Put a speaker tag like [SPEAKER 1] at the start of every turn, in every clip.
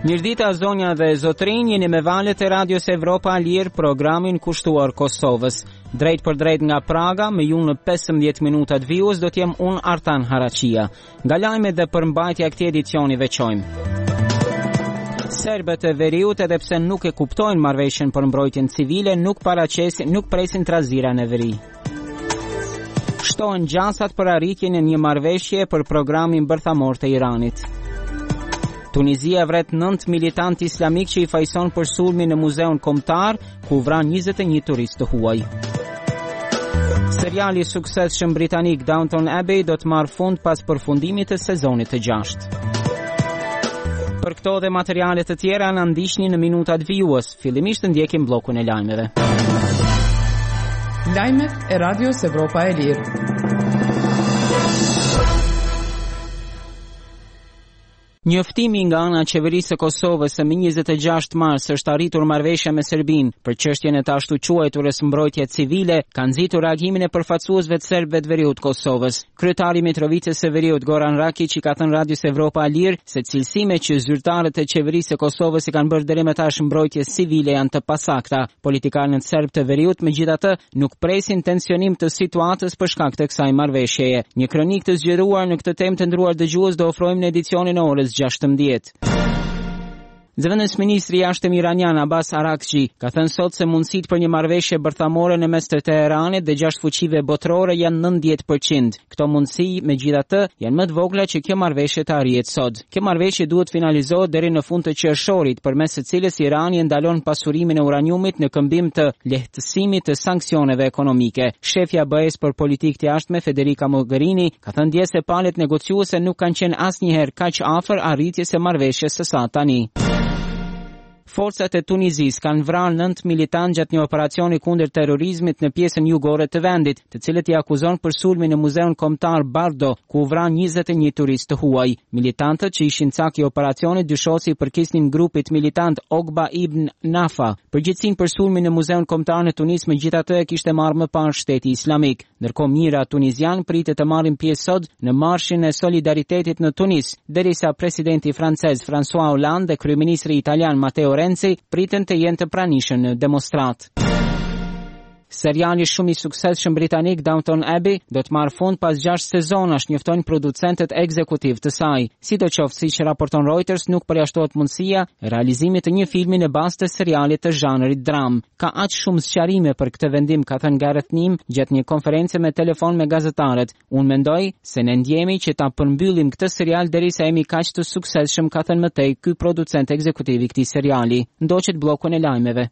[SPEAKER 1] Mirdita zonja dhe zotrin, jeni me valët e Radios Evropa Lirë, programin kushtuar Kosovës. Drejt për drejt nga Praga, me ju në 15 minutat views, do t'jem unë Artan Haraqia. Nga lajme dhe përmbajtja këtij edicioni veçojmë. Serbët e veriut, edhe pse nuk e kuptojnë marrëveshjen për mbrojtjen civile, nuk presin trazira në veri. Shtohen gjasat për arritjen e një marrëveshje për programin bërthamor të Iranit. Tunizia vret 9 militant islamik që i fajson për sulmin në muzeun kombëtar, ku vran 21 turistë të huaj. Seriali i suksesshëm britanik Downton Abbey do të marrë fund pas përfundimit të sezonit të 6. Për këto dhe materialet të tjera na ndiqni në minutat vijues. Fillimisht ndjekim bllokun e lajmeve.
[SPEAKER 2] Lajmet e Radios Evropa e Lirë.
[SPEAKER 1] Njoftimi nga ana e qeverisë së Kosovës se më 26 mars është arritur marrëveshja me Serbinë për çështjen e të ashtu quajturës mbrojtje civile ka nxitur reagimin e përfaqësuesve të serbëve të veriut Kosovës. Kryetari i Mitrovicës së Veriut Goran Rakić i ka thënë Radios Evropa Lirë se cilësimet që zyrtarët e qeverisë së Kosovës i kanë bërë deri më tash mbrojtjes civile janë të pasakta. Politikanët serb të veriut megjithatë nuk presin tensionim të situatës për shkak të kësaj marrëveshjeje. Një kronik të zgjeruar në këtë temë të nderuar dëgjues do ofrojmë në edicionin e orës 16. Zëvendës ministri i jashtëm iranian Abbas Araghchi ka thënë sot se mundësitë për një marrëveshje bërthamore në mes të Teheranit dhe 6 fuqive botërore janë 90%. Këto mundësi megjithatë janë më të vogla që kjo marrëveshje të arrihet sot. Kjo marrëveshje duhet finalizohet deri në fund të qershorit, përmes së cilës Irani ndalon pasurimin e uraniumit në këmbim të lehtësimit të sanksioneve ekonomike. Shefja e BE-s për politikë të jashtme Federica Mogherini ka thënë dje se palët negociuese nuk kanë qenë asnjëherë kaq afër arritjes së marrëveshjes së sa tani. Forcat e Tunizisë kanë vrarë 9 militantë gjatë një operacioni kundër terrorizmit në pjesën jugore të vendit, të cilët i akuzon për sulmin në muzeun kombëtar Bardo, ku u vran 21 turistë të huaj. Militantët që ishin cak i operacionit dyshohet se i përkisnin grupit militant Ogba ibn Nafa. Përgjegjësinë për sulmin në muzeun kombëtar në Tunis megjithatë e kishte marrë më parë Shteti Islamik. Ndërkohë mijëra tunizian pritet të marrin pjesë sot në marshin e solidaritetit në Tunis, derisa presidenti francez François Hollande dhe kryeministri italian Matteo Renzi priten të jenë të pranishëm në demonstrat. Seriali shumë i suksesshëm britanik Downton Abbey do të marrë fund pas 6 sezonash, njoftojnë producentët ekzekutiv të saj. Sidoqoftë, siç raporton Reuters, nuk përjashtohet mundësia e realizimit të një filmi në bazë të serialit të zhanrit dram. Ka aq shumë sqarime për këtë vendim, ka thënë Gareth Nim gjatë një konferencë me telefon me gazetarët. Unë mendoj se ne ndjemi që ta përmbyllim këtë serial derisa jemi kaq të suksesshëm, ka thënë më tej ky producent ekzekutiv i këtij seriali. Ndoqet bllokun e lajmeve.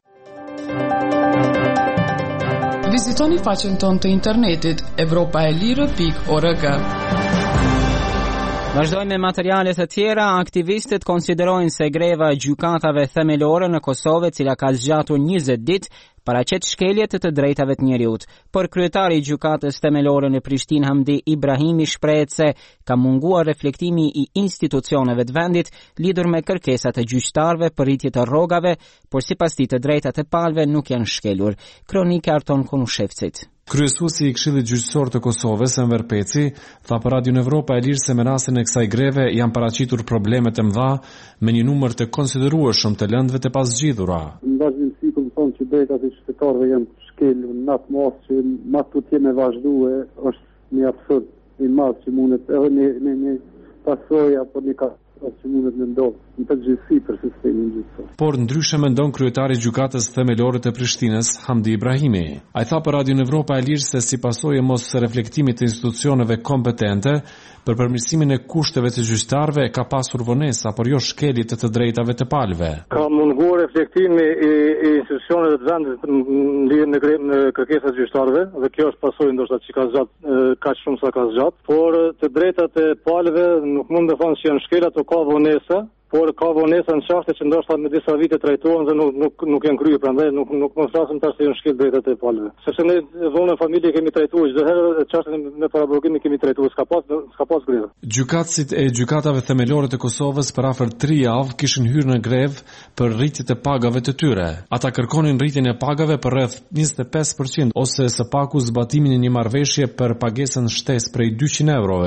[SPEAKER 2] Vizitoni faqen tonë të internetit europaelire.org.
[SPEAKER 1] Vazhdojmë me materialet të tjera. Aktivistët konsiderojnë se greva e gjykatave themelore në Kosovë, cila ka zgjatur 20 ditë, paraqet shkelje të drejtave të njerëzit. Por kryetari i gjykatës themelore në Prishtinë Hamdi Ibrahimi shprehet se ka munguar reflektimi i institucioneve të vendit lidhur me kërkesat e gjyqtarëve për rritje të rrogave, por sipas tij të drejtat e palëve nuk janë shkelur. Kronika Arton Konushevcit.
[SPEAKER 3] Kryesuesi i Këshillit Gjyqësor të Kosovës, Enver Peci, tha për Radion Evropa e Lirë se me rastin e kësaj greve janë paraqitur probleme të mëdha me një numër të konsiderueshëm të lëndëve të pasgjidhura.
[SPEAKER 4] Në vazhdimsi kupton që drejtat e qytetarëve janë shkelur në atë mos që ma tutje me vazhdue është një absurd i madh që mundet edhe një pasojë apo një që mundet në ndodhë në përgjithësi për sistemin gjyqësor.
[SPEAKER 3] Por ndryshe mendon kryetari i gjykatës themelore të Prishtinës, Hamdi Ibrahimi. Ai tha për Radion Evropa e Lirë se si pasojë mos reflektimit të institucioneve kompetente për përmirësimin e kushteve të gjyqtarëve ka pasur vonesa, por jo shkelje të drejtave të palëve.
[SPEAKER 4] Ka munguar reflektimi i institucioneve të vendit në kërkesat e gjyqtarëve dhe kjo është pasojë ndoshta që ka zgjat kaq shumë sa ka zgjat, por të drejtat e palëve nuk mund të thonë që janë shkel, ato ka vonesa, por ka vonesa në çështje që ndoshta me disa vite trajtohen dhe nuk janë kryer, prandaj nuk mos flasim tash se janë shkel drejtat e palëve. Sepse ne vonën familje kemi trajtuar çdo herë çështjen me paraburgim kemi trajtuar, s'ka pas grevë.
[SPEAKER 3] Gjykatësit e gjykatave themelore të Kosovës për afër 3 javë kishin hyrë në grevë për rritje të pagave të tyre. Ata kërkonin rritjen e pagave për rreth 25% ose së paku zbatimin e një marrëveshje për pagesën shtesë prej 200 eurove.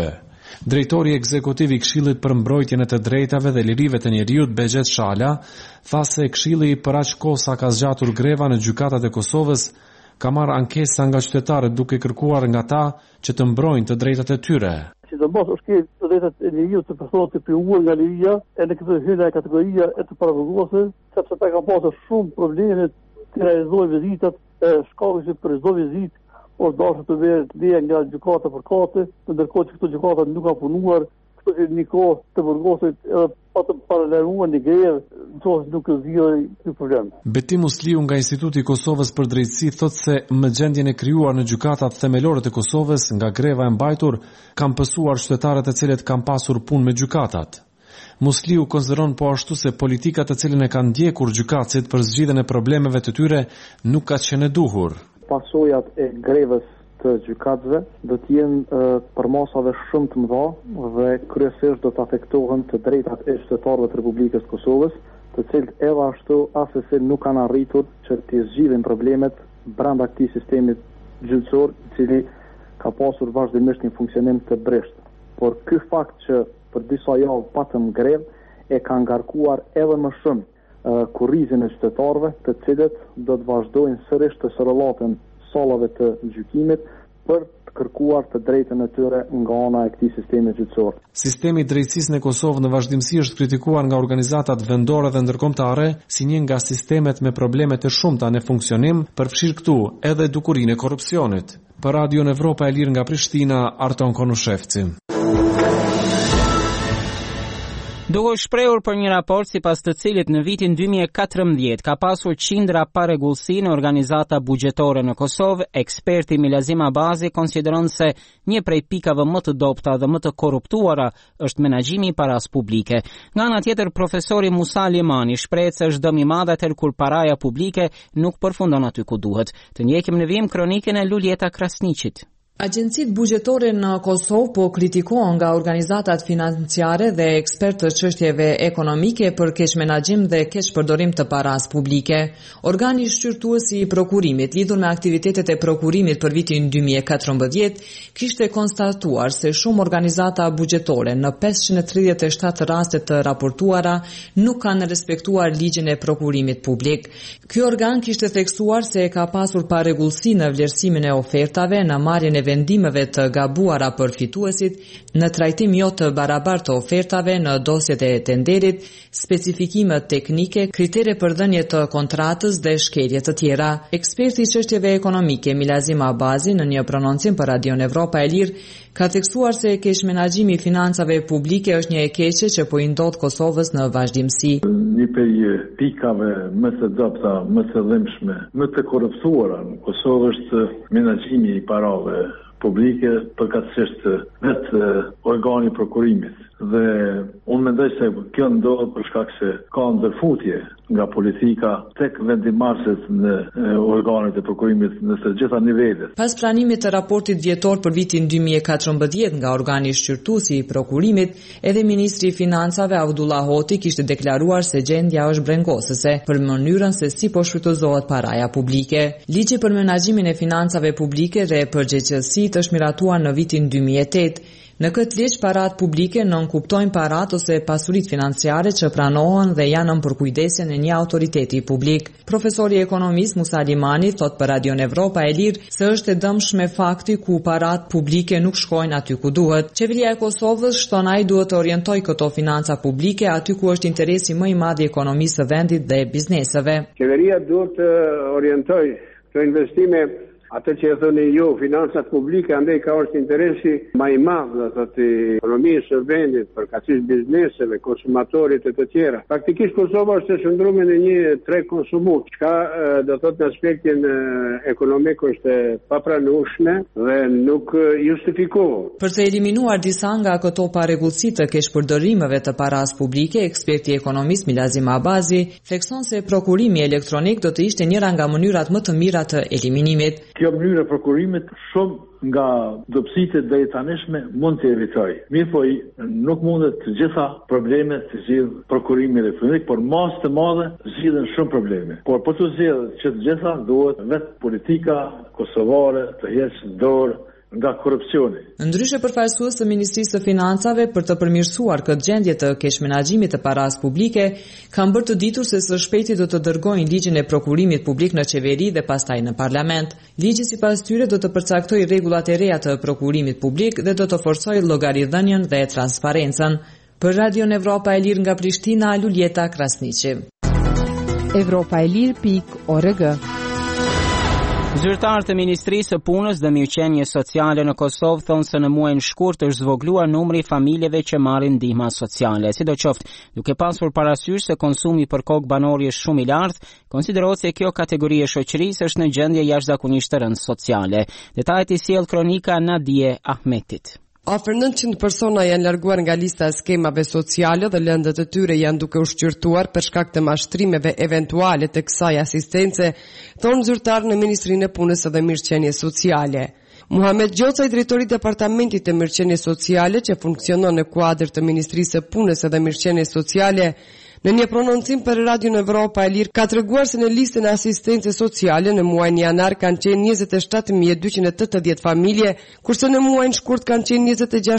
[SPEAKER 3] Drejtori ekzekutiv I Këshillit për mbrojtjen e të drejtave dhe lirive të njerëzit Begjet Shala tha se Këshilli për aq kohë sa ka zgjatur greva në gjykatat e Kosovës ka marrë ankesa nga qytetarët duke kërkuar nga ta që të mbrojnë të drejtat e tyre.
[SPEAKER 4] Sidomos është ke të drejtat e njerëzit të personat të privuar nga liria e në këtë hyrje kategoria e të paravorguesve, sepse ata kanë pasur shumë probleme të realizojnë vizitat, shkallësi për çdo vizitë ordashë të verë leja nga gjykata përkate, ndërkohë që këto gjykata nuk kanë punuar, këto që një kohë të burgosit edhe pa të paraleluar një grevë, nuk zgjidhej ky problem.
[SPEAKER 3] Betim Musliu nga Instituti I Kosovës për Drejtësi thotë se më gjendjen e krijuar në gjykatat themelore të Kosovës nga greva e mbajtur kanë pësuar qytetarët e cilët kanë pasur punë me gjykatat. Musliu konsideron po ashtu se politikat të cilën e kanë ndjekur gjykatësit për zgjidhjen e problemeve të tyre nuk ka qenë e duhur.
[SPEAKER 4] Pasojat e grevës të gjykatëve do të jenë për masave shumë të mëdha dhe kryesisht do të afektohen të drejtat e qytetarëve të Republikës së Kosovës, të cilët edhe ashtu asesi nuk kanë arritur që të zgjidhin problemet brenda këtij sistemi gjyqësor, I cili ka pasur vazhdimisht një funksionim të breshtë. Por ky fakt që për disa javë patëm grevë e ka ngarkuar edhe më shumë kurrizin e qytetarëve, të cilët do të vazhdojnë sërish të sërëllaten sallave të gjykimit për të kërkuar të drejtën e tyre nga ana e këtij sistemi gjyqësor.
[SPEAKER 3] Sistemi I drejtësisë në Kosovë në vazhdimsi është kritikuar nga organizatat vendore dhe ndërkombëtare si një nga sistemet me probleme të shumta në funksionim, përfshirë këtu edhe dukurinë e korrupsionit. Për Radion Evropa e Lirë nga Prishtina, Arton Konushevci.
[SPEAKER 1] Duke shprehur për një raport sipas të cilit në vitin 2014 ka pasur qindra paregullsi në organizata buxhetore në Kosovë, eksperti Milazim Abazi konsideron se një prej pikave më të dobta dhe më të korruptuara është menaxhimi I paras publike. Nga ana tjetër, profesori Musa Limani shprehet se është dëm I madh atë kur paraja publike nuk përfundon aty ku duhet. Të ndjekim në vijim kronikën e Luljeta Krasniqit.
[SPEAKER 2] Agjencitë buxhetore në Kosovë po kritikohen nga organizatat financiare dhe ekspertë të çështjeve ekonomike për keq menaxhim dhe keq përdorim të paras publike. Organi shqyrtues I prokurimit lidhur me aktivitetet e prokurimit për vitin 2014 kishte konstatuar se shumë organizata buxhetore në 537 raste të raportuara nuk kanë respektuar ligjin e prokurimit publik. Ky organ kishte theksuar se ka pasur parregullsi në vlerësimin e ofertave, në marrjen e vendimeve të gabuara për fituesit, në trajtim jo të barabartë të ofertave, në dosjet e tenderit, specifikime teknike, kritere për dhënje të kontratës dhe shkelje të tjera. Eksperti I çështjeve ekonomike Milazim Abazi në një prononcim për Radion Evropa e Lirë ka theksuar se keq menaxhimi I financave publike është një e keqe që po I ndodh Kosovës në vazhdimsi.
[SPEAKER 5] Një prej pikave më të dobta, më të dhimbshme, më të korruptuara në Kosovë është menaxhimi I parave publike, përkatësisht vetë organi prokurimit. Dhe unë mendoj se kjo ndodh për shkak se ka ndërfutje nga politika tek vendimarrësit në organet e prokurimit në të gjitha nivelet.
[SPEAKER 2] Pas pranimit të raportit vjetor për vitin 2014 nga organi shqyrtues I prokurimit, edhe ministri I financave Abdullah Hoti kishte deklaruar se gjendja është brengosëse për mënyrën se si shfrytëzohet paraja publike. Ligji për menaxhimin e financave publike dhe përgjegjësitë është miratuar në vitin 2008. Në këtë ligj parat publike nënkuptojnë parat ose pasurit financiare që pranohen dhe janë në përkujdesjen e një autoriteti publik. Profesori ekonomist Musa Limani thot për Radion Evropa e Lirë se është e dëmshme fakti ku parat publike nuk shkojnë aty ku duhet. Qeveria e Kosovës shton ai duhet të orientojë këto financa publike aty ku është interesi më I madh I ekonomisë së vendit dhe bizneseve.
[SPEAKER 6] Qeveria duhet të orientojë këto investime atë që e thoni ju, financat publike, andaj ka është interesi më I madh të ekonomisë së vendit, përkatësisht bizneseve, konsumatorit e të tjera. Faktikisht Kosova është shndruar në një treg konsumues, çka do thotë në aspektin ekonomik është papranueshme dhe nuk justifikohet.
[SPEAKER 2] Për të eliminuar disa nga këto parregullsi të keqpërdorimeve të paras publike, eksperti ekonomist Milazim Abazi thekson se prokurimi elektronik do të ishte njëra nga mënyrat më të mira të eliminimit.
[SPEAKER 5] Kjo mënyrë e prokurimit shumë nga dobësitë deri tanishme mund të evitoj. Mirë nuk mundet të gjitha problemet të zgjidh prokurimi elektronik, por masë të madhe zgjidhen shumë probleme. Por për të zgjidhur që të gjitha duhet vetë politika kosovare të heqë dorë nga korrupsioni.
[SPEAKER 2] Ndryshe përfaqësues të Ministrisë së Financave për të përmirësuar këtë gjendje të keq menaxhimit të parasë publike, kanë bërë të ditur se së shpejti do të dërgojnë ligjin e prokurimit publik në qeveri dhe pastaj në parlament. Ligji sipas tyre do të përcaktojë rregullat e reja të prokurimit publik dhe do të forcojë llogaridhënien dhe transparencën. Për Radion Evropa e Lirë nga Prishtina, Luljeta Krasniqi.
[SPEAKER 7] Evropaelir.org.
[SPEAKER 1] Zyrtarët e Ministrisë së Punës dhe Mirëqenies Sociale në Kosovë thonë se në muajin shkurt është zvogluar numri i familjeve që marrin ndihma sociale. Sidoqoftë, duke pasur parasysh se konsumi për kokë banori është shumë i lartë, konsiderohet se kjo kategori e shoqërisë është në gjendje jashtëzakonisht të rëndë sociale. Detajet i sjell kronika Nadije Ahmetit.
[SPEAKER 8] Afër 900 persona janë larguar nga lista e skemave sociale dhe lëndët e tyre janë duke ushqyrtuar për shkak të mashtrimeve eventuale të kësaj asistence, thonë zyrtarë në Ministrinë e Punës dhe Mirëqenies Sociale. Muhamet Gjocaj, drejtori i Departamentit të Mirëqenies Sociale, që funksionon në kuadër të Ministrisë së Punës dhe Mirëqenies Sociale, në një prononcim për Radio Evropa e Lirë, ka treguar se në listën e asistencës sociale në muajin janar kanë qenë 27.280 familje, kurse në muajin shkurt kanë qenë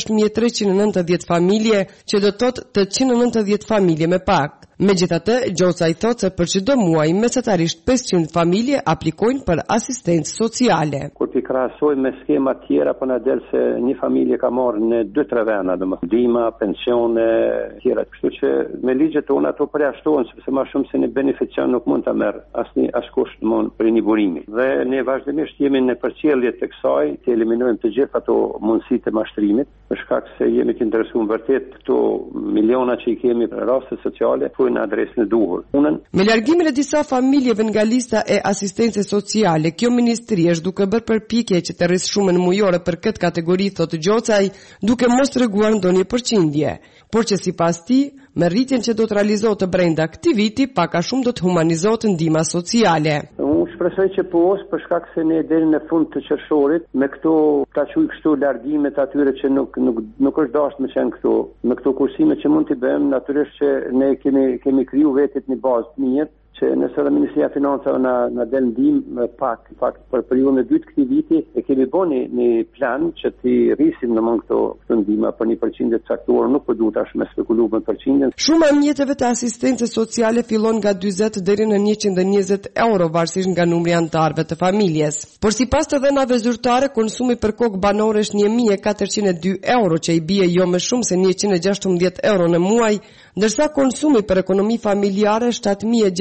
[SPEAKER 8] 26.390 familje, që do të thotë 890 familje me pak. Megjithatë, Gjocaj thotë se për çdo muaj mesatarisht 500 familje aplikojnë për asistencë sociale.
[SPEAKER 9] Kur ti krahasojmë me skema tjera, po na del se një familje ka marrë në 2-3 vende, domethënë ndihma, pensione, tjera. Kështu që me ligjet tona ato përjashtohen, sepse më shumë se një beneficiar nuk mund ta merr askush domthonë për një burimi. Dhe ne vazhdimisht jemi në përcjellje të kësaj, të eliminojmë të gjitha ato mundësitë të mashtrimit, për shkak se jemi të interesuar vërtet këto miliona që i kemi për raste sociale në adresën e duhur.
[SPEAKER 8] Me largimin e disa familjeve nga lista e asistencës sociale, kjo ministri është duke bërë përpjekje që të rrisë shumën mujore për këtë kategori, thotë Gjocaj, duke mos treguar ndonjë përqindje, por që sipas tij, me rritjen që do të realizohet të brenda këtij viti, pak a shumë do të humanizohet ndihma sociale.
[SPEAKER 9] Shpresoj që për shkak se ne deri në fund të qershorit me këto ta quaj kështu largimet atyre që nuk është dashur me qenë këtu, me këto kursime që mund t'i bëjmë, natyrisht që ne kemi kriju vetit një bazë të mirë, që nëse dhe Ministria e Financave na del ndihmë pak për periudhën e dytë këtij viti, e kemi bënë një plan që t'i rrisim domthonë këto ndihma për një përqindje të caktuar, nuk po duhet tash me spekulu me përqindjen.
[SPEAKER 8] Shuma e mjeteve të asistencës sociale fillon nga 40 deri në 120 euro varësisht nga numri i anëtarëve të familjes. Por sipas të dhënave zyrtare, konsumi për kokë banore është 1402 euro, që i bie jo më shumë se 116 euro në muaj, ndërsa konsumi për ekonomi familjare është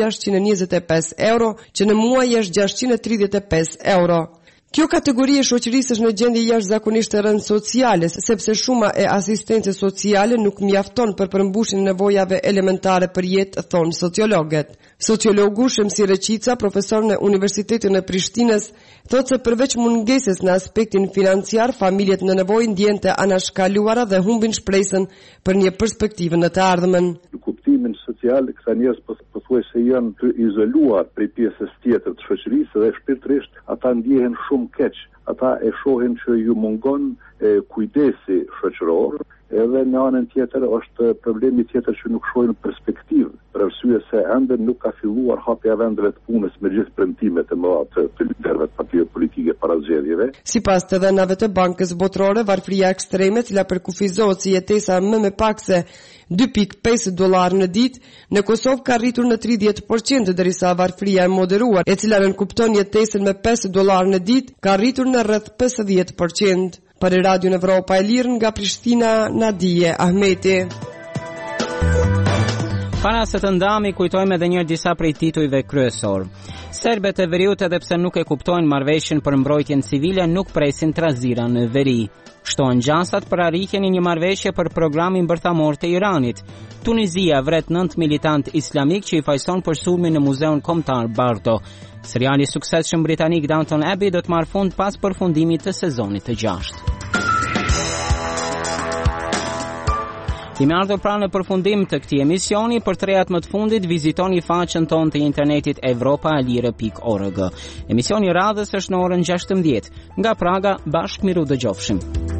[SPEAKER 8] 7625 euro, që në muaj është 635 euro. Kjo kategori e shoqërisë është në gjendje jashtëzakonisht të rëndë sociale, sepse shuma e asistencës sociale nuk mjafton për përmbushjen e nevojave elementare për jetë, thonë sociologët. Sociologu Shemsi Reqica, profesor në Universitetin e Prishtinës, thotë se përveç mungesës në aspektin financiar, familjet në nevojë ndjehen të anashkaluara dhe humbin shpresën për një perspektivë në të ardhmen.
[SPEAKER 5] Kuptimin social, këta njerëz pothuajse janë të izoluar prej pjesës tjetër të shoqërisë dhe shpirtërisht ata ndjehen shumë keq. Ata e shohin që ju mungon kujdesi shoqëror, edhe në anën tjetër është problemi tjetër që nuk shohin perspektivë, për arsye se ende nuk ka filluar hapja e vendeve të punës me gjithë premtimet e mëdha të liderëve të partive politike para zgjedhjeve.
[SPEAKER 8] Sipas të dhënave të Bankës Botërore, varfëria ekstreme, cila përkufizohet si jetesa më me pak se $2.5 në ditë, në Kosovë ka rritur në 30%, ndërsa varfëria e moderuar, e cila nënkupton jetesën me $5 në ditë, ka rritur në rreth 50%. Për Radio Evropa e Lirë nga Prishtina, Nadije Ahmeti.
[SPEAKER 1] Para se të ndami, kujtojmë edhe një disa prej titujve kryesor. Serbët e veriut, edhe pse nuk e kuptojnë marrëveshjen për mbrojtjen civile, nuk presin trazira në veri. Shtohen gjasat për arritjen e një marrëveshje për programin bërthamor të Iranit. Tunizia vret 9 militant islamik që i fajson për sulmin në muzeun kombëtar Bardo. Seriali i suksesshëm britanik Downton Abbey do të marrë fund pas përfundimit të sezonit të 6. Kemi ardhur pra në përfundim të këtij emisioni. Për të rejat më të fundit, vizitoni faqen tonë të internetit evropaalire.org. Emisioni radhës është në orën 16. Nga Praga, bashkë miru dëgjofshim.